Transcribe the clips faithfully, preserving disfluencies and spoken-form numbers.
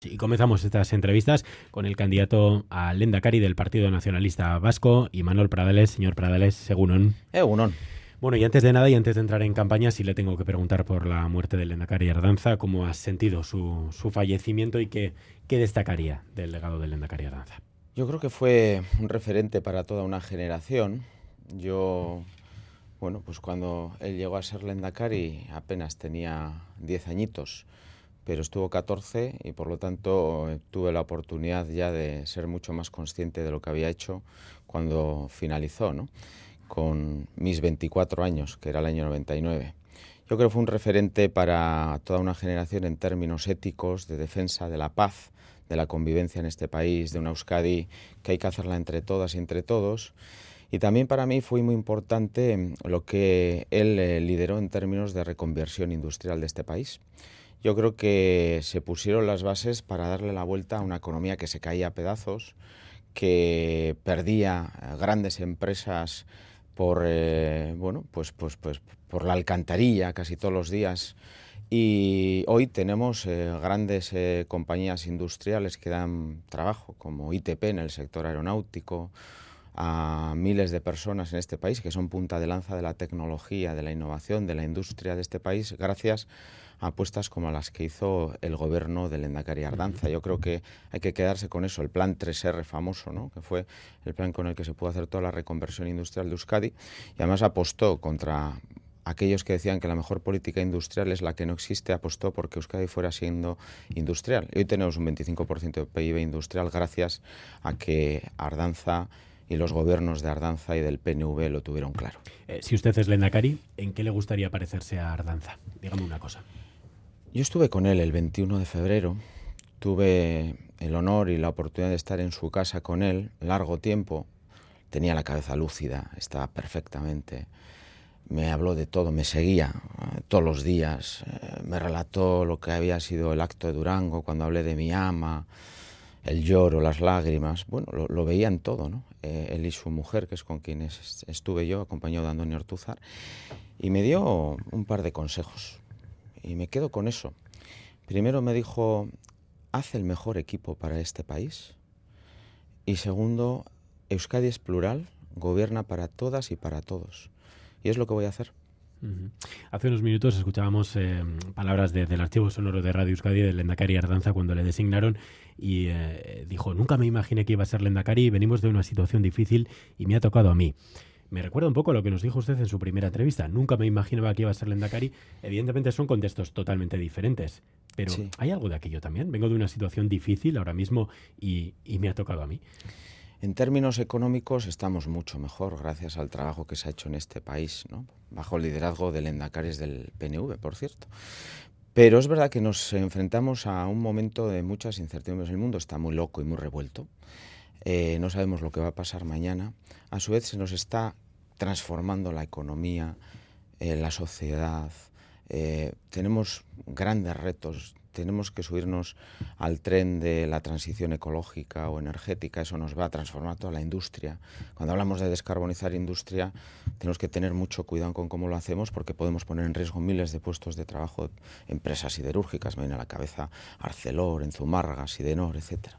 Y comenzamos estas entrevistas con el candidato al Lehendakari del Partido Nacionalista Vasco, Imanol Pradales. Señor Pradales, según Egunon. Bueno, y antes de nada y antes de entrar en campaña, sí le tengo que preguntar por la muerte del Lehendakari Ardanza, cómo has sentido su, su fallecimiento y qué, qué destacaría del legado del Lehendakari Ardanza. Yo creo que fue un referente para toda una generación. Yo, bueno, pues cuando él llegó a ser Lehendakari apenas tenía diez añitos, pero estuvo catorce y por lo tanto tuve la oportunidad ya de ser mucho más consciente de lo que había hecho cuando finalizó, ¿no?, con mis veinticuatro años, que era el año noventa y nueve. Yo creo que fue un referente para toda una generación en términos éticos, de defensa de la paz, de la convivencia en este país, de una Euskadi que hay que hacerla entre todas y entre todos. Y también para mí fue muy importante lo que él eh, lideró en términos de reconversión industrial de este país. Yo creo que se pusieron las bases para darle la vuelta a una economía que se caía a pedazos, que perdía grandes empresas por, eh, bueno, pues, pues, pues, por la alcantarilla casi todos los días. Y hoy tenemos eh, grandes eh, compañías industriales que dan trabajo, como I T P en el sector aeronáutico, a miles de personas en este país que son punta de lanza de la tecnología, de la innovación, de la industria de este país, gracias a apuestas como las que hizo el gobierno del Lehendakari Ardanza. Yo creo que hay que quedarse con eso, el plan tres erre famoso, ¿no?, que fue el plan con el que se pudo hacer toda la reconversión industrial de Euskadi, y además apostó contra aquellos que decían que la mejor política industrial es la que no existe, apostó porque Euskadi fuera siendo industrial. Y hoy tenemos un veinticinco por ciento de P I B industrial gracias a que Ardanza y los gobiernos de Ardanza y del P N V lo tuvieron claro. Eh, si usted es Lehendakari, ¿en qué le gustaría parecerse a Ardanza? Dígame una cosa. Yo estuve con él el veintiuno de febrero, tuve el honor y la oportunidad de estar en su casa con él largo tiempo. Tenía la cabeza lúcida, estaba perfectamente. Me habló de todo, me seguía eh, todos los días, eh, me relató lo que había sido el acto de Durango, cuando hablé de mi ama, el lloro, las lágrimas. Bueno, lo, lo veían todo, ¿no? Eh, él y su mujer, que es con quienes estuve yo, acompañado de Antonio Ortúzar, y me dio un par de consejos, y me quedo con eso. Primero me dijo, haz el mejor equipo para este país, y segundo, Euskadi es plural, gobierna para todas y para todos. Y es lo que voy a hacer. Uh-huh. Hace unos minutos escuchábamos eh, palabras de, del archivo sonoro de Radio Euskadi del Lehendakari Ardanza cuando le designaron y eh, dijo, nunca me imaginé que iba a ser Lehendakari, venimos de una situación difícil y me ha tocado a mí. Me recuerda un poco a lo que nos dijo usted en su primera entrevista. Nunca me imaginaba que iba a ser Lehendakari. Evidentemente son contextos totalmente diferentes, pero Sí. hay algo de aquello también. Vengo de una situación difícil ahora mismo y, y me ha tocado a mí. En términos económicos estamos mucho mejor gracias al trabajo que se ha hecho en este país, ¿no?, bajo el liderazgo del Lehendakari del P N V, por cierto. Pero es verdad que nos enfrentamos a un momento de muchas incertidumbres. El mundo está muy loco y muy revuelto. Eh, no sabemos lo que va a pasar mañana. A su vez se nos está transformando la economía, eh, la sociedad. Eh, tenemos grandes retos. Tenemos que subirnos al tren de la transición ecológica o energética. Eso nos va a transformar toda la industria. Cuando hablamos de descarbonizar industria, tenemos que tener mucho cuidado con cómo lo hacemos, porque podemos poner en riesgo miles de puestos de trabajo de empresas siderúrgicas. Me viene a la cabeza Arcelor, en Zumárraga, Sidenor, etcétera.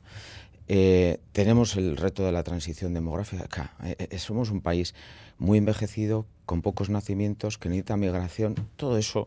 Eh, tenemos el reto de la transición demográfica. Eh, eh, somos un país muy envejecido, con pocos nacimientos, que necesita migración. Todo eso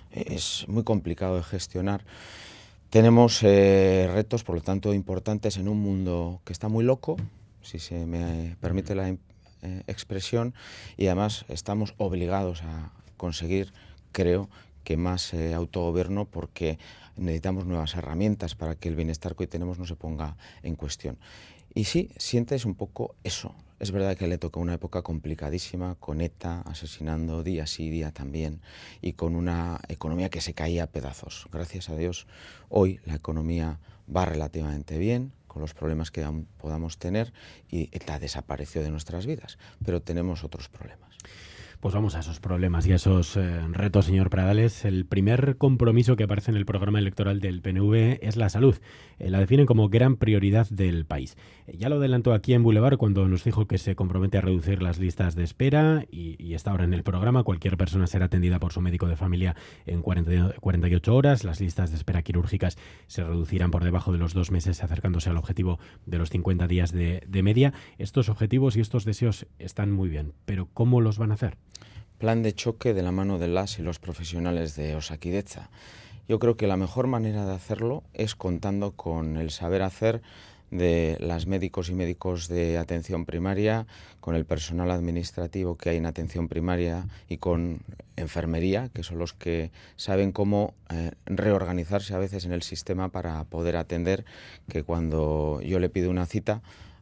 es muy complicado de gestionar. Tenemos eh, retos, por lo tanto, importantes en un mundo que está muy loco, si se me permite la eh, expresión, y además estamos obligados a conseguir, creo, que más eh, autogobierno, porque necesitamos nuevas herramientas para que el bienestar que hoy tenemos no se ponga en cuestión. Y sí, sientes un poco eso. Es verdad que le tocó una época complicadísima, con ETA asesinando día sí, día también, y con una economía que se caía a pedazos. Gracias a Dios, hoy la economía va relativamente bien, con los problemas que podamos tener, y ETA desapareció de nuestras vidas, pero tenemos otros problemas. Pues vamos a esos problemas y a esos eh, retos, señor Pradales. El primer compromiso que aparece en el programa electoral del P N V es la salud. Eh, la definen como gran prioridad del país. Eh, ya lo adelantó aquí en Boulevard cuando nos dijo que se compromete a reducir las listas de espera y, y está ahora en el programa. Cualquier persona será atendida por su médico de familia en cuarenta, cuarenta y ocho horas. Las listas de espera quirúrgicas se reducirán por debajo de los dos meses, acercándose al objetivo de los cincuenta días de, de media. Estos objetivos y estos deseos están muy bien, pero ¿cómo los van a hacer? Plan de choque de la mano de las y los profesionales de Osakidetza. Yo creo que la mejor manera de hacerlo es contando con el saber hacer de las médicos y médicos de atención primaria, con el personal administrativo que hay en atención primaria y con enfermería, que son los que saben cómo eh, reorganizarse a veces en el sistema para poder atender, que cuando yo le pido una cita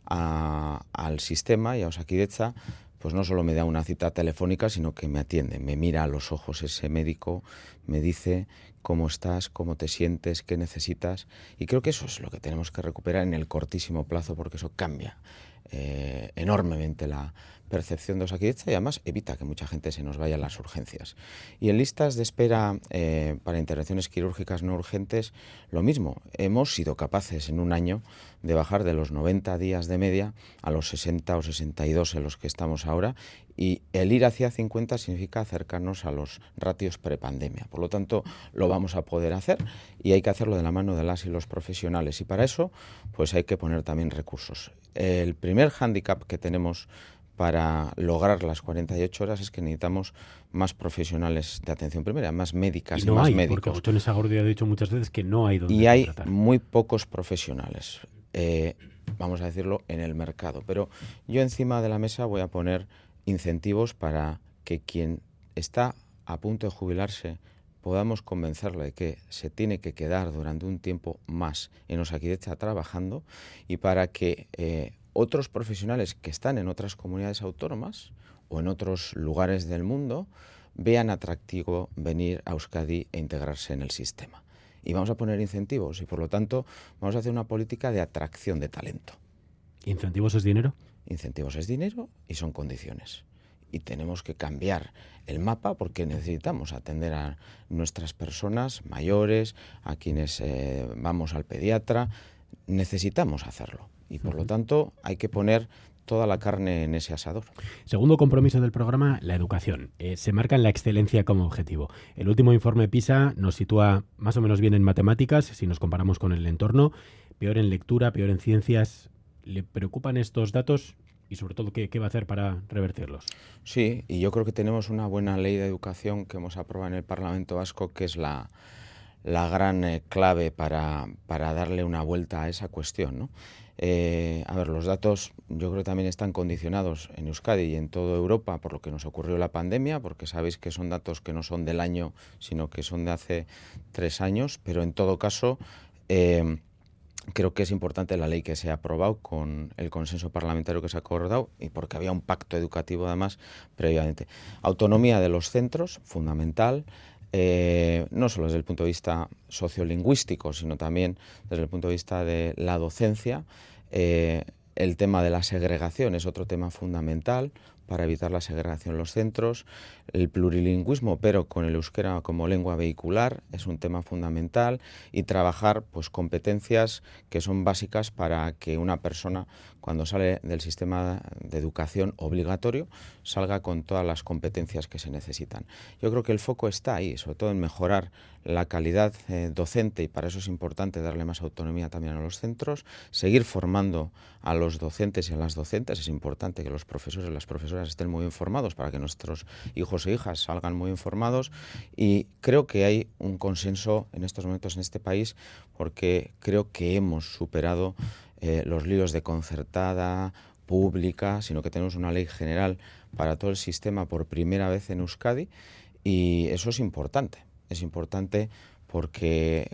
a, al sistema y a Osakidetza, pues no solo me da una cita telefónica, sino que me atiende, me mira a los ojos ese médico, me dice cómo estás, cómo te sientes, qué necesitas. Y creo que eso es lo que tenemos que recuperar en el cortísimo plazo, porque eso cambia eh, enormemente la percepción de Osakidetza y además evita que mucha gente se nos vaya a las urgencias. Y en listas de espera eh, para intervenciones quirúrgicas no urgentes, lo mismo. Hemos sido capaces en un año de bajar de los noventa días de media a los sesenta o sesenta y dos en los que estamos ahora, y el ir hacia cincuenta significa acercarnos a los ratios prepandemia. Por lo tanto, lo vamos a poder hacer y hay que hacerlo de la mano de las y los profesionales, y para eso pues hay que poner también recursos. El primer hándicap que tenemos para lograr las cuarenta y ocho horas es que necesitamos más profesionales de atención primaria, más médicas y, y no más hay, médicos. Porque Ochones Sagordi ha dicho muchas veces que no hay donde Y hay contratar. muy pocos profesionales, eh, vamos a decirlo, en el mercado. Pero yo encima de la mesa voy a poner incentivos para que quien está a punto de jubilarse podamos convencerle de que se tiene que quedar durante un tiempo más en Osakidetza trabajando, y para que eh, otros profesionales que están en otras comunidades autónomas o en otros lugares del mundo vean atractivo venir a Euskadi e integrarse en el sistema. Y vamos a poner incentivos y, por lo tanto, vamos a hacer una política de atracción de talento. ¿Incentivos es dinero? Incentivos es dinero y son condiciones. Y tenemos que cambiar el mapa porque necesitamos atender a nuestras personas mayores, a quienes eh, vamos al pediatra. Necesitamos hacerlo. Y, por lo tanto, hay que poner toda la carne en ese asador. Segundo compromiso del programa, la educación. Eh, se marca en la excelencia como objetivo. El último informe PISA nos sitúa más o menos bien en matemáticas, si nos comparamos con el entorno, peor en lectura, peor en ciencias. ¿Le preocupan estos datos? Y sobre todo, ¿qué, qué va a hacer para revertirlos? Sí, y yo creo que tenemos una buena ley de educación que hemos aprobado en el Parlamento Vasco, que es la, la gran eh, clave para, para darle una vuelta a esa cuestión, ¿no? Eh, a ver, los datos yo creo que también están condicionados en Euskadi y en toda Europa por lo que nos ocurrió la pandemia, porque sabéis que son datos que no son del año, sino que son de hace tres años, pero en todo caso eh, creo que es importante la ley que se ha aprobado con el consenso parlamentario que se ha acordado, y porque había un pacto educativo además previamente. Autonomía de los centros, fundamental. Eh, no solo desde el punto de vista sociolingüístico, sino también desde el punto de vista de la docencia. Eh, el tema de la segregación es otro tema fundamental para evitar la segregación en los centros. El plurilingüismo, pero con el euskera como lengua vehicular, es un tema fundamental, y trabajar pues competencias que son básicas para que una persona, cuando sale del sistema de educación obligatorio, salga con todas las competencias que se necesitan. Yo creo que el foco está ahí, sobre todo en mejorar la calidad eh, docente, y para eso es importante darle más autonomía también a los centros, seguir formando a los docentes y a las docentes. Es importante que los profesores y las profesoras estén muy informados para que nuestros hijos e hijas salgan muy informados, y creo que hay un consenso en estos momentos en este país, porque creo que hemos superado eh, los líos de concertada, pública, sino que tenemos una ley general para todo el sistema por primera vez en Euskadi, y eso es importante. Es importante porque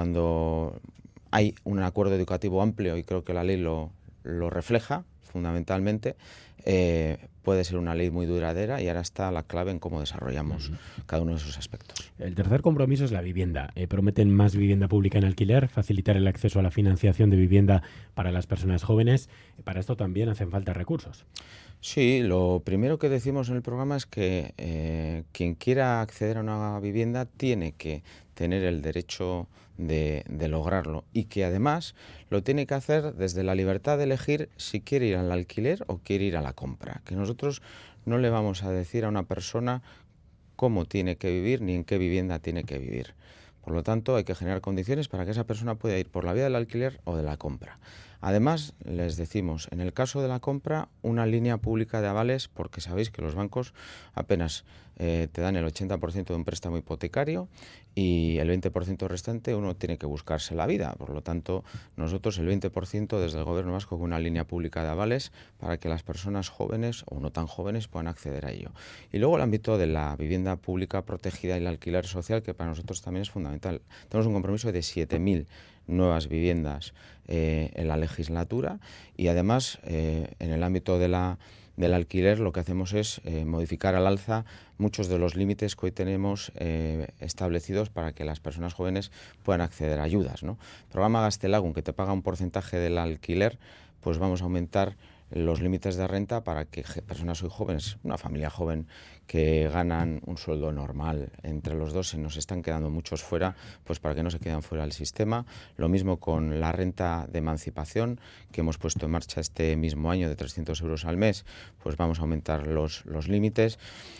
cuando hay un acuerdo educativo amplio, y creo que la ley lo, lo refleja fundamentalmente, eh, puede ser una ley muy duradera, y ahora está la clave en cómo desarrollamos uh-huh. cada uno de esos aspectos. El tercer compromiso es la vivienda. Eh, prometen más vivienda pública en alquiler, facilitar el acceso a la financiación de vivienda para las personas jóvenes. Para esto también hacen falta recursos. Sí, lo primero que decimos en el programa es que eh, quien quiera acceder a una vivienda tiene que tener el derecho de, de lograrlo, y que además lo tiene que hacer desde la libertad de elegir si quiere ir al alquiler o quiere ir a la compra. Que nosotros no le vamos a decir a una persona cómo tiene que vivir ni en qué vivienda tiene que vivir. Por lo tanto, hay que generar condiciones para que esa persona pueda ir por la vía del alquiler o de la compra. Además, les decimos, en el caso de la compra, una línea pública de avales, porque sabéis que los bancos apenas eh, te dan el ochenta por ciento de un préstamo hipotecario, y el veinte por ciento restante uno tiene que buscarse la vida. Por lo tanto, nosotros el veinte por ciento desde el Gobierno vasco con una línea pública de avales para que las personas jóvenes o no tan jóvenes puedan acceder a ello. Y luego el ámbito de la vivienda pública protegida y el alquiler social, que para nosotros también es fundamental. Tenemos un compromiso de siete mil nuevas viviendas eh, en la legislatura, y además eh, en el ámbito de la, del alquiler lo que hacemos es eh, modificar al alza muchos de los límites que hoy tenemos eh, establecidos para que las personas jóvenes puedan acceder a ayudas, ¿no? El programa Gaztelagun, que te paga un porcentaje del alquiler, pues vamos a aumentar los límites de renta para que personas hoy jóvenes, una familia joven que ganan un sueldo normal, entre los dos se nos están quedando muchos fuera, pues para que no se queden fuera del sistema. Lo mismo con la renta de emancipación, que hemos puesto en marcha este mismo año de trescientos euros al mes, pues vamos a aumentar los, los límites.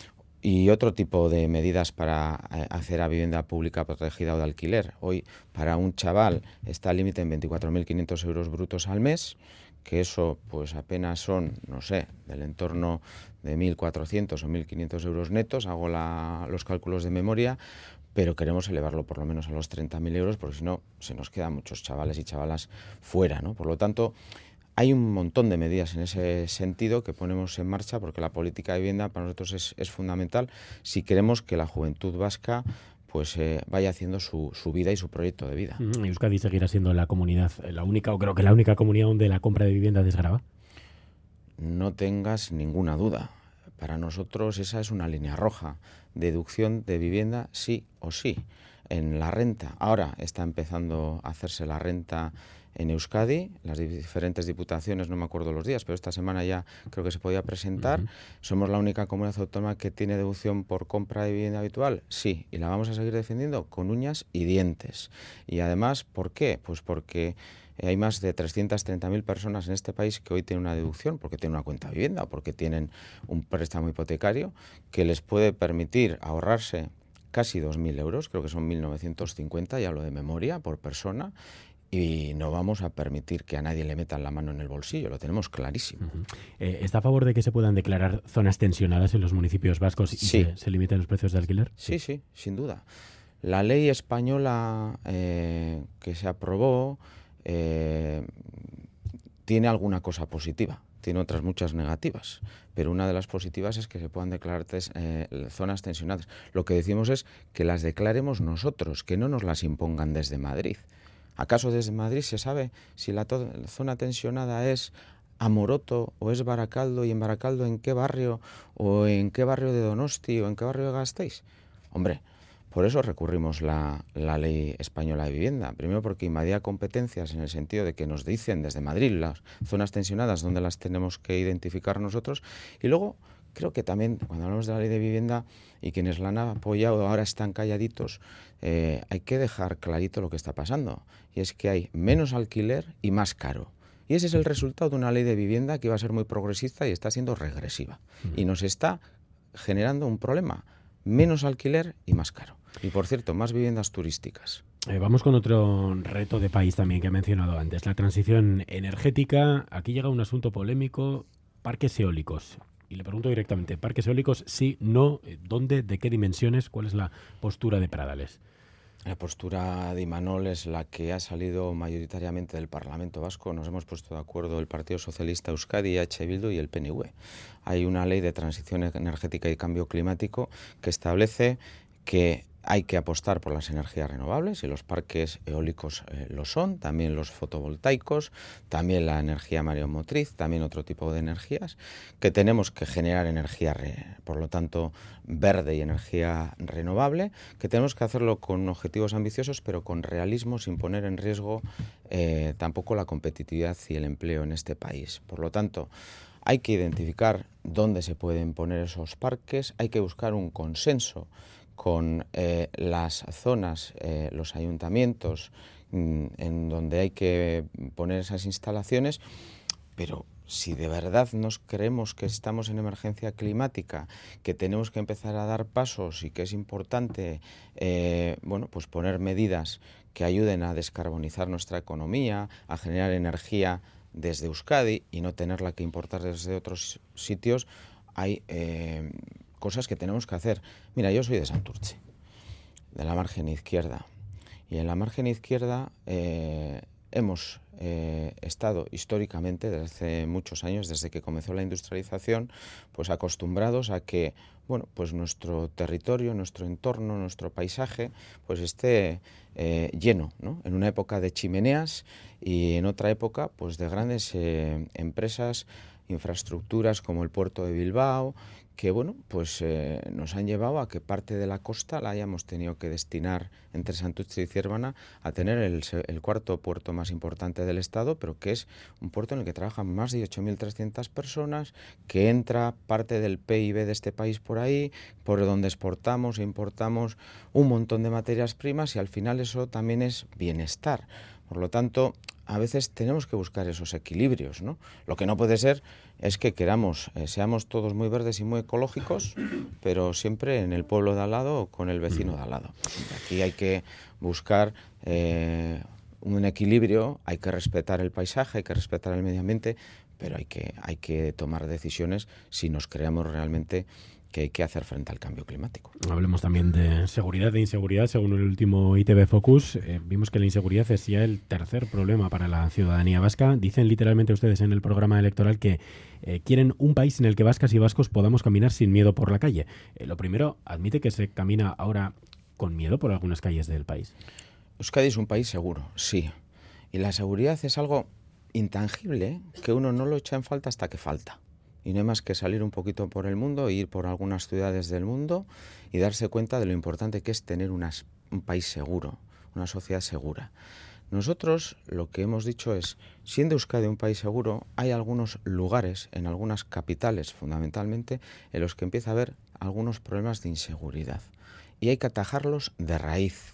Y otro tipo de medidas para acceder a vivienda pública protegida o de alquiler. Hoy, para un chaval, está el límite en veinticuatro mil quinientos euros brutos al mes, que eso pues apenas son, no sé, del entorno de mil cuatrocientos o mil quinientos euros netos, hago la, los cálculos de memoria, pero queremos elevarlo por lo menos a los treinta mil euros, porque si no se nos quedan muchos chavales y chavalas fuera, ¿no? Por lo tanto, hay un montón de medidas en ese sentido que ponemos en marcha, porque la política de vivienda para nosotros es, es fundamental si queremos que la juventud vasca pues eh, vaya haciendo su, su vida y su proyecto de vida. ¿Euskadi seguirá siendo la comunidad, la única, o creo que la única comunidad donde la compra de vivienda desgrava? No tengas ninguna duda. Para nosotros esa es una línea roja. Deducción de vivienda sí o sí. En la renta, ahora está empezando a hacerse la renta en Euskadi, las diferentes diputaciones, no me acuerdo los días, pero esta semana ya creo que se podía presentar. Uh-huh. ¿Somos la única comunidad autónoma que tiene deducción por compra de vivienda habitual? Sí, y la vamos a seguir defendiendo con uñas y dientes. Y además, ¿por qué? Pues porque hay más de trescientas treinta mil personas en este país que hoy tienen una deducción porque tienen una cuenta de vivienda o porque tienen un préstamo hipotecario que les puede permitir ahorrarse casi dos mil euros, creo que son mil novecientos cincuenta, ya hablo de memoria, por persona. Y no vamos a permitir que a nadie le metan la mano en el bolsillo, lo tenemos clarísimo. Uh-huh. eh, ¿Está a favor de que se puedan declarar zonas tensionadas en los municipios vascos y sí. se, se limiten los precios de alquiler? Sí, sí, sin duda. La ley española eh, que se aprobó eh, tiene alguna cosa positiva, tiene otras muchas negativas, pero una de las positivas es que se puedan declarar tes, eh, zonas tensionadas. Lo que decimos es que las declaremos nosotros, que no nos las impongan desde Madrid. ¿Acaso desde Madrid se sabe si la, to- la zona tensionada es Amoroto o es Baracaldo, y en Baracaldo en qué barrio, o en qué barrio de Donosti o en qué barrio de Gasteiz? Hombre, por eso recurrimos la, la ley española de vivienda. Primero porque invadía competencias en el sentido de que nos dicen desde Madrid las zonas tensionadas donde las tenemos que identificar nosotros, y luego creo que también cuando hablamos de la ley de vivienda y quienes la han apoyado ahora están calladitos, eh, hay que dejar clarito lo que está pasando, y es que hay menos alquiler y más caro. Y ese es el resultado de una ley de vivienda que iba a ser muy progresista y está siendo regresiva. Y nos está generando un problema, menos alquiler y más caro. Y por cierto, más viviendas turísticas. Eh, vamos con otro reto de país también que he mencionado antes, la transición energética. Aquí llega un asunto polémico, parques eólicos. Y le pregunto directamente, ¿parques eólicos sí, no? ¿Dónde? ¿De qué dimensiones? ¿Cuál es la postura de Pradales? La postura de Imanol es la que ha salido mayoritariamente del Parlamento Vasco. Nos hemos puesto de acuerdo el Partido Socialista Euskadi, H. Bildu y el P N V. Hay una ley de transición energética y cambio climático que establece que hay que apostar por las energías renovables y los parques eólicos eh, lo son, también los fotovoltaicos, también la energía mareomotriz, también otro tipo de energías, que tenemos que generar energía, re, por lo tanto, verde y energía renovable, que tenemos que hacerlo con objetivos ambiciosos, pero con realismo, sin poner en riesgo eh, tampoco la competitividad y el empleo en este país. Por lo tanto, hay que identificar dónde se pueden poner esos parques, hay que buscar un consenso con eh, las zonas, eh, los ayuntamientos, mmm, en donde hay que poner esas instalaciones, pero si de verdad nos creemos que estamos en emergencia climática, que tenemos que empezar a dar pasos y que es importante eh, bueno, pues poner medidas que ayuden a descarbonizar nuestra economía, a generar energía desde Euskadi y no tenerla que importar desde otros sitios, hay eh, cosas que tenemos que hacer. Mira, yo soy de Santurce, de la margen izquierda, y en la margen izquierda eh, hemos eh, estado históricamente, desde hace muchos años, desde que comenzó la industrialización, pues acostumbrados a que, bueno, pues nuestro territorio, nuestro entorno, nuestro paisaje, pues esté eh, lleno, ¿no? En una época de chimeneas y en otra época, pues de grandes eh, empresas, infraestructuras como el puerto de Bilbao, que bueno, pues eh, nos han llevado a que parte de la costa la hayamos tenido que destinar entre Santurce y Ciervana a tener el, el cuarto puerto más importante del estado, pero que es un puerto en el que trabajan más de ocho mil trescientas personas, que entra parte del P I B de este país por ahí, por donde exportamos e importamos un montón de materias primas y al final eso también es bienestar. Por lo tanto, a veces tenemos que buscar esos equilibrios, ¿no? Lo que no puede ser es que queramos, eh, seamos todos muy verdes y muy ecológicos, pero siempre en el pueblo de al lado o con el vecino de al lado. Aquí hay que buscar eh, un equilibrio, hay que respetar el paisaje, hay que respetar el medio ambiente, pero hay que, hay que tomar decisiones si nos creemos realmente que hay que hacer frente al cambio climático. Hablemos también de seguridad e inseguridad. Según el último I T V Focus, eh, vimos que la inseguridad es ya el tercer problema para la ciudadanía vasca. Dicen literalmente ustedes en el programa electoral que eh, quieren un país en el que vascas y vascos podamos caminar sin miedo por la calle. Eh, lo primero, admite que se camina ahora con miedo por algunas calles del país. Euskadi es un país seguro, sí. Y la seguridad es algo intangible, que uno no lo echa en falta hasta que falta. Y no hay más que salir un poquito por el mundo, ir por algunas ciudades del mundo y darse cuenta de lo importante que es tener unas, un país seguro, una sociedad segura. Nosotros lo que hemos dicho es, siendo Euskadi un país seguro, hay algunos lugares, en algunas capitales fundamentalmente, en los que empieza a haber algunos problemas de inseguridad. Y hay que atajarlos de raíz,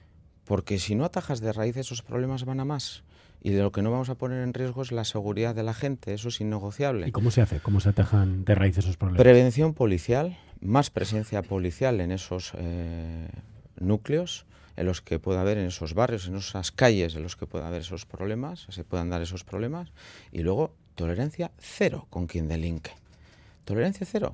porque si no atajas de raíz esos problemas van a más. Y de lo que no vamos a poner en riesgo es la seguridad de la gente, eso es innegociable. ¿Y cómo se hace? ¿Cómo se atajan de raíz esos problemas? Prevención policial, más presencia policial en esos eh, núcleos, en los que pueda haber, en esos barrios, en esas calles en los que pueda haber esos problemas, se puedan dar esos problemas, y luego tolerancia cero con quien delinque. Tolerancia cero.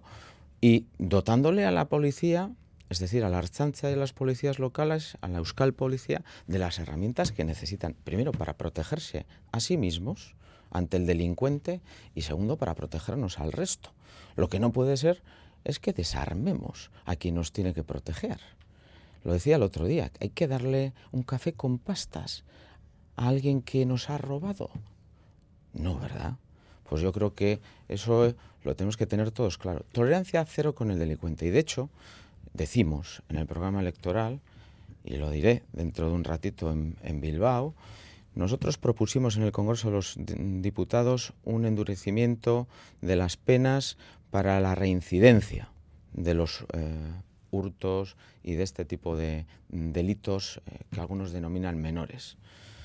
Y dotándole a la policía, es decir, a la Ertzaintza y a las policías locales, a la Euskal Policía, de las herramientas que necesitan, primero para protegerse a sí mismos ante el delincuente y segundo para protegernos al resto. Lo que no puede ser es que desarmemos a quien nos tiene que proteger. Lo decía el otro día, hay que darle un café con pastas a alguien que nos ha robado. No, ¿verdad? Pues yo creo que eso lo tenemos que tener todos claro. Tolerancia cero con el delincuente. Y de hecho, decimos en el programa electoral, y lo diré dentro de un ratito en, en Bilbao, nosotros propusimos en el Congreso de los Diputados un endurecimiento de las penas para la reincidencia de los eh, hurtos y de este tipo de delitos eh, que algunos denominan menores.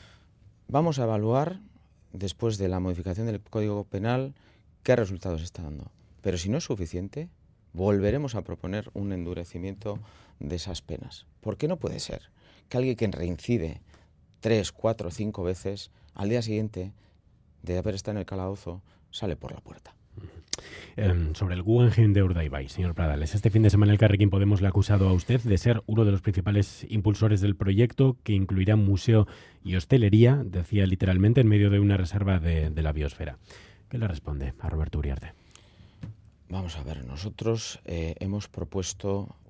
Vamos a evaluar, después de la modificación del Código Penal, qué resultados está dando. Pero si no es suficiente, volveremos a proponer un endurecimiento de esas penas. ¿Por qué no puede ser que alguien que reincide tres, cuatro, cinco veces, al día siguiente de haber estado en el calabozo, sale por la puerta? Eh, sobre el Guggenheim de Urdaibai, señor Pradales, este fin de semana el Elkarrekin Podemos le ha acusado a usted de ser uno de los principales impulsores del proyecto, que incluirá museo y hostelería, decía literalmente, en medio de una reserva de, de la biosfera. ¿Qué le responde a Roberto Uriarte? Vamos a ver, nosotros eh, hemos propuesto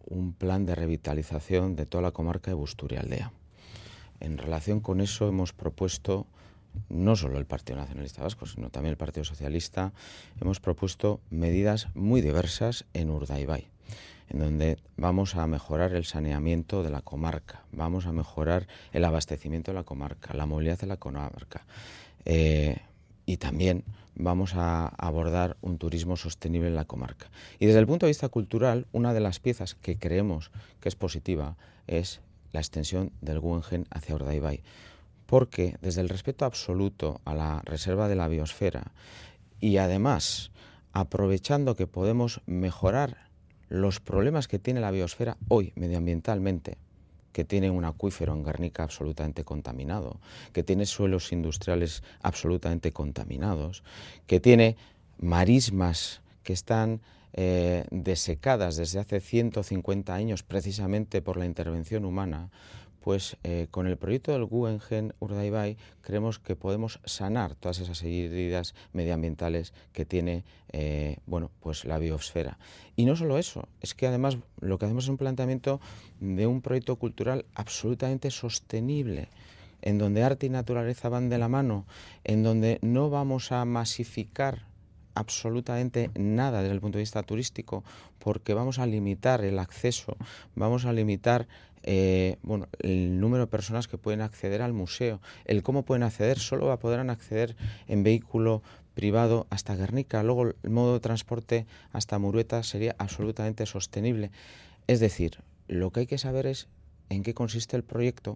un plan de revitalización de toda la comarca de Busturialdea. En relación con eso hemos propuesto, no solo el Partido Nacionalista Vasco, sino también el Partido Socialista, hemos propuesto medidas muy diversas en Urdaibai, en donde vamos a mejorar el saneamiento de la comarca, vamos a mejorar el abastecimiento de la comarca, la movilidad de la comarca, eh, y también vamos a abordar un turismo sostenible en la comarca. Y desde el punto de vista cultural, una de las piezas que creemos que es positiva es la extensión del Guggenheim hacia Urdaibai, porque desde el respeto absoluto a la reserva de la biosfera y además aprovechando que podemos mejorar los problemas que tiene la biosfera hoy medioambientalmente, que tiene un acuífero en Guernica absolutamente contaminado, que tiene suelos industriales absolutamente contaminados, que tiene marismas que están eh, desecadas desde hace ciento cincuenta años precisamente por la intervención humana, pues eh, con el proyecto del Guggenheim Urdaibai creemos que podemos sanar todas esas heridas medioambientales que tiene eh, bueno, pues la biosfera. Y no solo eso, es que además lo que hacemos es un planteamiento de un proyecto cultural absolutamente sostenible, en donde arte y naturaleza van de la mano, en donde no vamos a masificar absolutamente nada desde el punto de vista turístico, porque vamos a limitar el acceso, vamos a limitar eh, bueno, el número de personas que pueden acceder al museo, el cómo pueden acceder, solo podrán acceder en vehículo privado hasta Guernica, luego el modo de transporte hasta Murueta sería absolutamente sostenible. Es decir, lo que hay que saber es en qué consiste el proyecto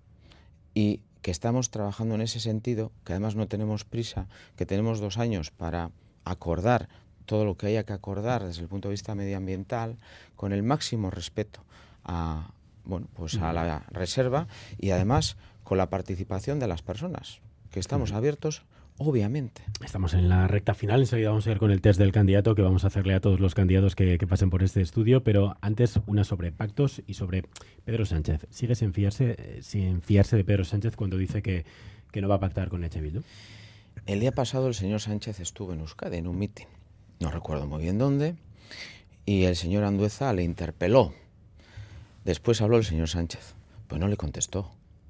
y que estamos trabajando en ese sentido, que además no tenemos prisa, que tenemos dos años para acordar todo lo que haya que acordar desde el punto de vista medioambiental, con el máximo respeto a, bueno, pues a la reserva y además con la participación de las personas, que estamos abiertos, obviamente. Estamos en la recta final, enseguida vamos a ir con el test del candidato que vamos a hacerle a todos los candidatos que, que pasen por este estudio, pero antes una sobre pactos y sobre Pedro Sánchez. ¿Sigue sin fiarse, sin fiarse de Pedro Sánchez cuando dice que, que no va a pactar con H. Bildu? El día pasado el señor Sánchez estuvo en Euskadi en un mitin, no recuerdo muy bien dónde, y el señor Andueza le interpeló. Después habló el señor Sánchez, pues no le contestó.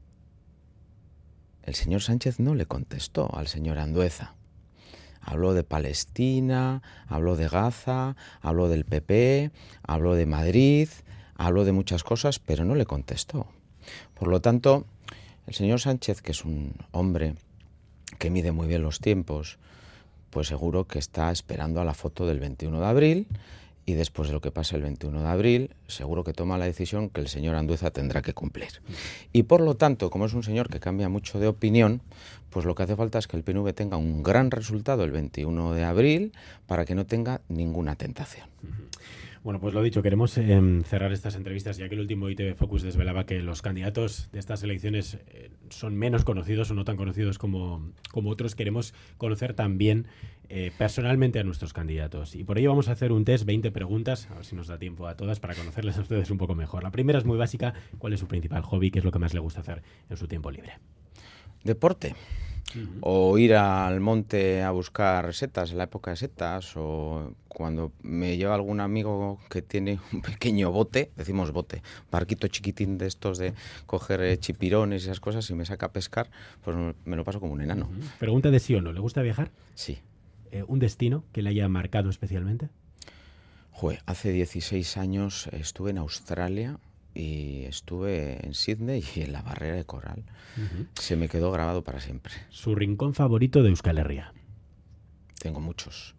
El señor Sánchez no le contestó al señor Andueza. Habló de Palestina, habló de Gaza, habló del P P, habló de Madrid, habló de muchas cosas, pero no le contestó. Por lo tanto, el señor Sánchez, que es un hombre que mide muy bien los tiempos, pues seguro que está esperando a la foto del veintiuno de abril, y después de lo que pase el veintiuno de abril, seguro que toma la decisión que el señor Andueza tendrá que cumplir. Y por lo tanto, como es un señor que cambia mucho de opinión, pues lo que hace falta es que el P N V tenga un gran resultado el veintiuno de abril para que no tenga ninguna tentación. Bueno, pues lo dicho, queremos eh, cerrar estas entrevistas, ya que el último I T V Focus desvelaba que los candidatos de estas elecciones eh, son menos conocidos o no tan conocidos como, como otros. Queremos conocer también eh, personalmente a nuestros candidatos. Y por ello vamos a hacer un test, veinte preguntas, a ver si nos da tiempo a todas para conocerles a ustedes un poco mejor. La primera es muy básica. ¿Cuál es su principal hobby? ¿Qué es lo que más le gusta hacer en su tiempo libre? Deporte. Uh-huh. O ir al monte a buscar setas en la época de setas, o cuando me lleva algún amigo que tiene un pequeño bote, decimos bote, barquito chiquitín de estos de coger eh, chipirones y esas cosas, y me saca a pescar, pues me lo paso como un enano. Uh-huh. Pregunta de sí o no, ¿le gusta viajar? Sí. Eh, ¿Un destino que le haya marcado especialmente? Jue, hace dieciséis años estuve en Australia y estuve en Sydney y en la Barrera de Coral. Uh-huh. Se me quedó grabado para siempre. ¿Su rincón favorito de Euskal Herria? Tengo muchos.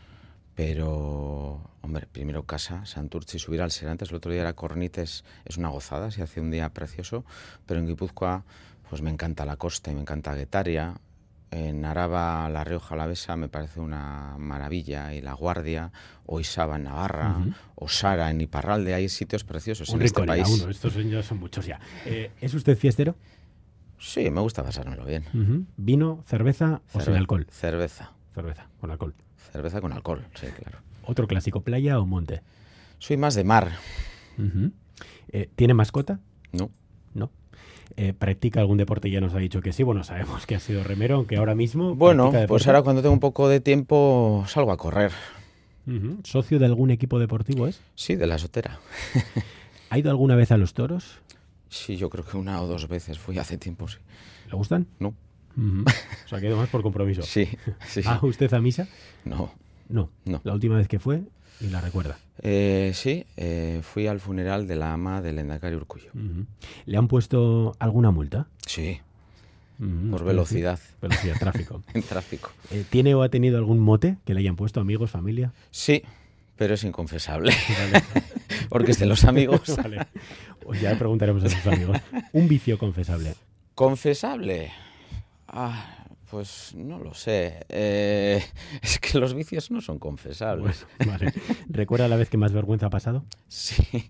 Pero, hombre, primero casa, Santurtzi, subir al Serantes. El otro día era Cornites, es una gozada, se hace un día precioso. Pero en Guipúzcoa, pues me encanta la costa y me encanta Guetaria. En Araba, La Rioja Alavesa me parece una maravilla, y La Guardia, o Isaba en Navarra, uh-huh. o Sara en Iparralde. Hay sitios preciosos un en este país. Uno. Estos ya son muchos ya. Eh, ¿Es usted fiestero? Sí, me gusta pasármelo bien. Uh-huh. ¿Vino, cerveza o Cerve- sin alcohol? Cerveza. Cerveza, con alcohol. Cerveza con alcohol, sí, claro. ¿Otro clásico, playa o monte? Soy más de mar. Uh-huh. Eh, ¿Tiene mascota? No. No. Eh, ¿Practica algún deporte? Ya nos ha dicho que sí. Bueno, sabemos que ha sido remero, aunque ahora mismo... Bueno, pues ahora cuando tengo un poco de tiempo salgo a correr. Uh-huh. ¿Socio de algún equipo deportivo es? Sí, de la Sotera. ¿Ha ido alguna vez a los toros? Sí, yo creo que una o dos veces fui hace tiempo, sí. ¿Le gustan? No. Uh-huh. O sea, que ha ido más por compromiso. Sí, sí. ¿Va usted a misa? No. No. No. La última vez que fue y la recuerda. Eh, sí, eh, fui al funeral de la ama del Lehendakari Urkullu. Uh-huh. ¿Le han puesto alguna multa? Sí. Uh-huh. Por velocidad. Velocidad, tráfico. En tráfico. Eh, ¿Tiene o ha tenido algún mote que le hayan puesto, amigos, familia? Sí, pero es inconfesable. Vale. Porque es de los amigos. Vale. Pues ya preguntaremos a sus amigos. ¿Un vicio confesable? ¿Confesable? Ah, pues no lo sé. Eh, es que los vicios no son confesables. Bueno, vale. ¿Recuerda la vez que más vergüenza ha pasado? Sí.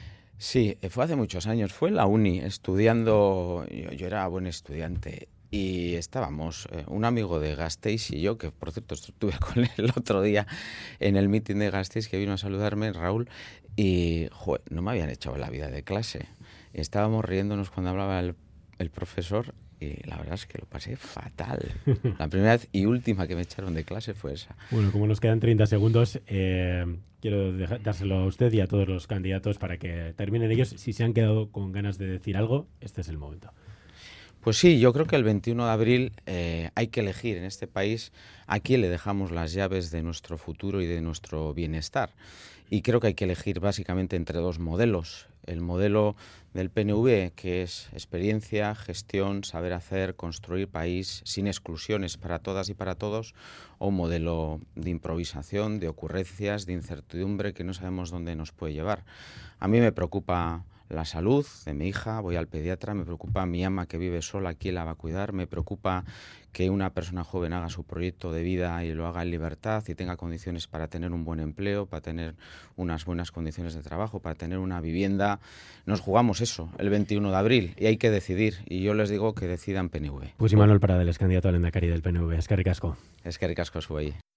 Sí, fue hace muchos años. Fue en la uni, estudiando. Yo, yo era buen estudiante. Y estábamos, eh, un amigo de Gasteiz y yo, que por cierto estuve con él el otro día en el meeting de Gasteiz, que vino a saludarme, Raúl, y joder, no me habían echado la vida de clase. Estábamos riéndonos cuando hablaba el, el profesor y la verdad es que lo pasé fatal. La primera vez y última que me echaron de clase fue esa. Bueno, como nos quedan treinta segundos, eh, quiero dejar, dárselo a usted y a todos los candidatos para que terminen ellos. Si se han quedado con ganas de decir algo, este es el momento. Pues sí, yo creo que el veintiuno de abril eh, hay que elegir en este país a quién le dejamos las llaves de nuestro futuro y de nuestro bienestar. Y creo que hay que elegir básicamente entre dos modelos. El modelo del P N V, que es experiencia, gestión, saber hacer, construir país sin exclusiones para todas y para todos, o un modelo de improvisación, de ocurrencias, de incertidumbre que no sabemos dónde nos puede llevar. A mí me preocupa la salud de mi hija, voy al pediatra, me preocupa mi ama que vive sola, quién la va a cuidar, me preocupa que una persona joven haga su proyecto de vida y lo haga en libertad y tenga condiciones para tener un buen empleo, para tener unas buenas condiciones de trabajo, para tener una vivienda. Nos jugamos eso el veintiuno de abril y hay que decidir, y yo les digo que decidan P N V. Pues Imanol Pradales, candidato al Lehendakari del P N V. Eskerrik asko. Eskerrik asko zuei.